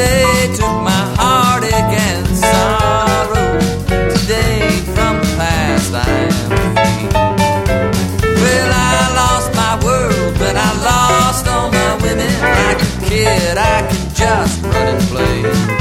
They took my heartache and sorrow. Today from the past I am free. Well, I lost my world, but I lost all my women. Like a kid, I can just run and play.